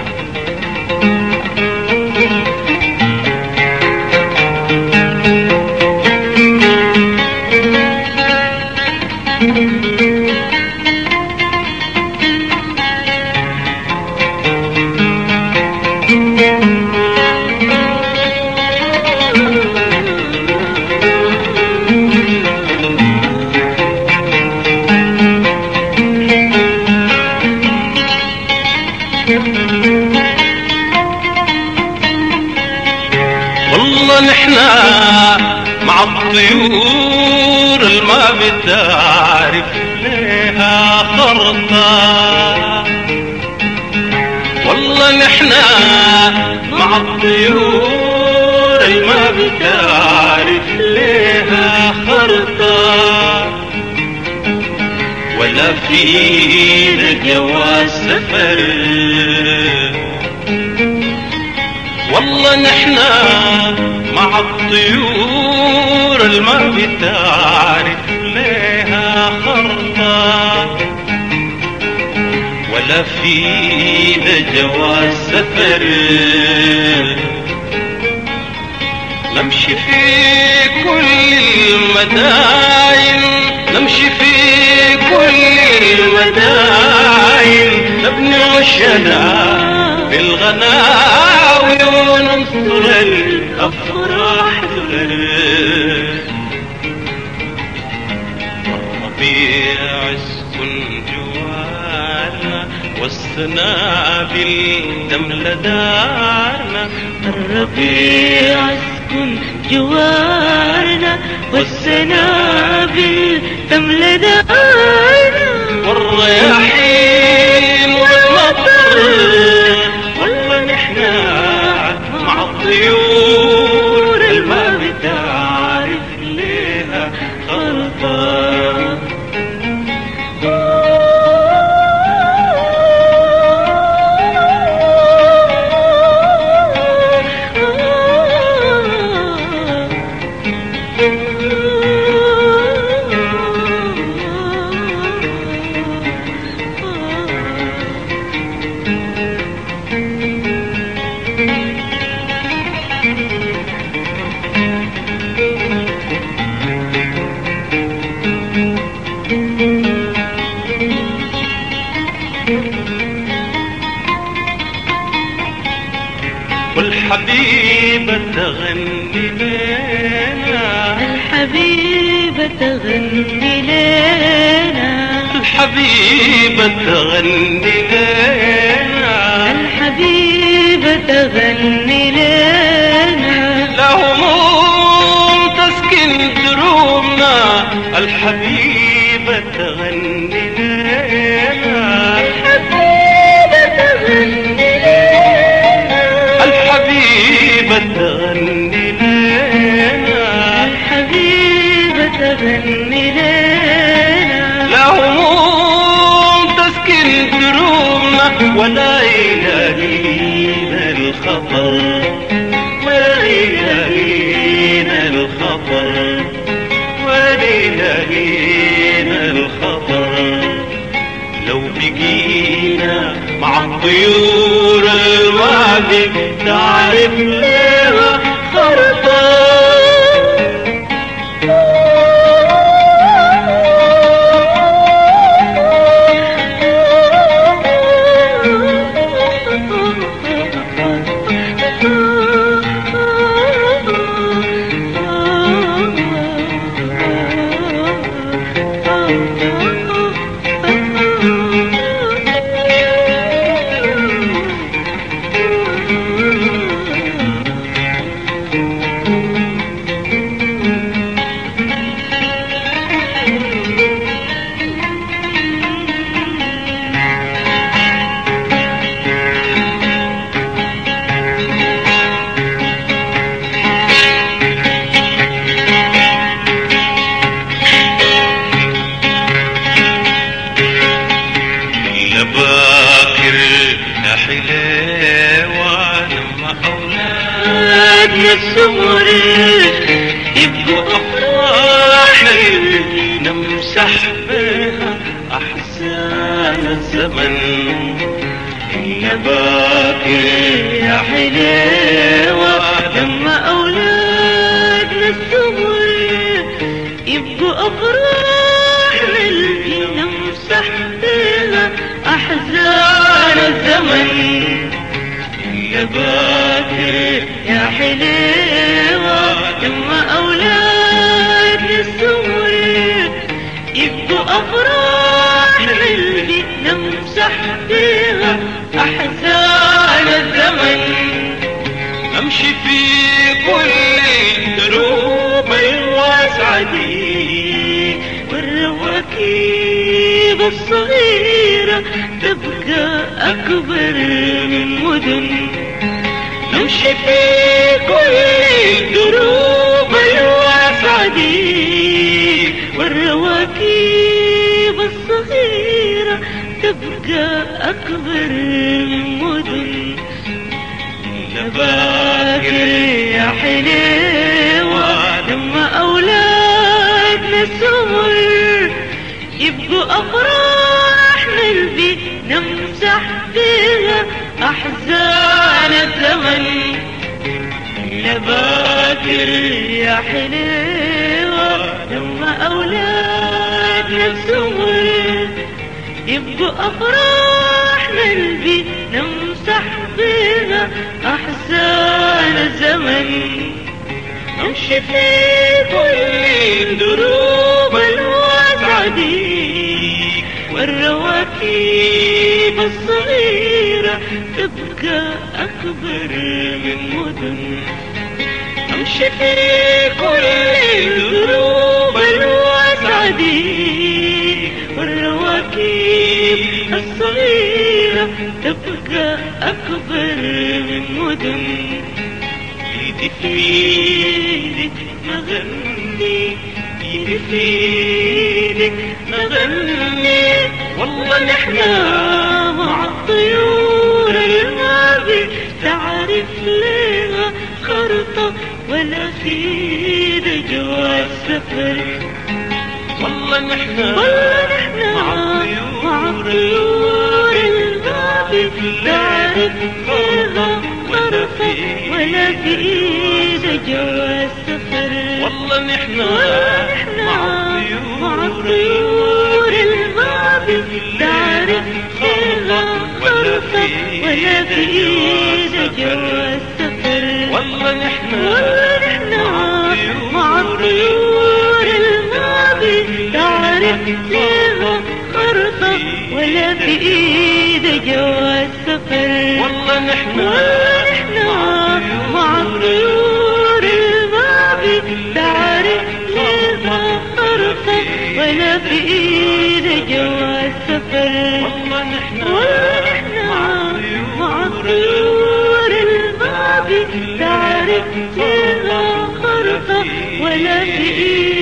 والله نحنا مع الطيور الما بتعرف ليها خرطة. والله نحنا مع الطيور الما بتعرف ليها خرطة، ولا فينا جواز سفر. والله نحنا مع الطيور الما بتعرف ليها خرطة، ولا فينا جواز سفر. نمشي في كل المداين، نمشي في كل المداين، نبني عشنا بالغناوي وننصر الأفراح ذلل. الربيع يسكن جوارنا والسنابل تملى دارنا. الربيع يسكن جوارنا والسنابل تملى دارنا. والرياحين والمطر، والله نحنا مع الطيور الما بتعرف ليها خرطة. والحبيبة تغني لنا، الحبيبة تغني لنا، الحبيبة تغني لنا، الحبيبة تغني لنا. لا هموم تسكن دروبنا، الحبيبة تغني لنا، الحبيبة تغني لنا، الحبيبة تغني لنا، الحبيبة تغني لنا. لا هموم تسكن دروبنا، ولا يلاقينا الخطر، ولا يلاقينا الخطر، ولا يلاقينا الخطر. لو بقينا مع الطيور الوادي تعرف ليها خرطة. باكر يا حليوة لما أولادنا السمر يبقوا أفراح نمسح بها أحزان الزمن. باكر يا حليوة لما أولادنا السمر يبقوا أفراحنا اللي نمسح بيها أحزان الزمن. يا باكر يا حليوة لما أولادنا السمر يبقوا أفراحنا اللي نمسح بيها أحزان الزمن. امشي في كل دروب الواسعة دي والرواكب الصغيرة تبقى أكبر من مدن. نمشي في كل دروب الواسعة دي والرواكب الصغيرة تبقى أكبر من مدن. يا باكر يا حليوة لما أولادنا السمر يبقوا أفراحنا اللي نمسح بيها أحزان الزمن. يا باكر يا حليوة لما أولادنا السمر يبقوا أفراحنا اللي نمسح بيها أحزان الزمن. امشي في كل دروب الواسعة دي والرواكب الصغيرة تبقى أكبر من مدن. امشي في كل دروب الواسعة دي والرواكب الصغيرة تبقى أكبر من مدن. ايدي في ايدك نغني، ايدي في ايدك نغني، والله نحنا مع الطيور ما بتعرف لها خرطة ولا في جوا السفر. والله نحنا مع الطيور ما بتعرف لها خرطة ولا في جوا السفر. والله نحنا مع الطيور ما بتعرف لها خرطة ولا في جوا السفر. والله نحنا مع الطيور ما بتعرف لها خرطة ولا في إيد جوا السفر. والله نحنا مع الطيور ما بتعرف لها خرطة ولا في إيد جوا السفر. والله نحنا مع الطيور ما بتعرف لها خرطة ولا في إيد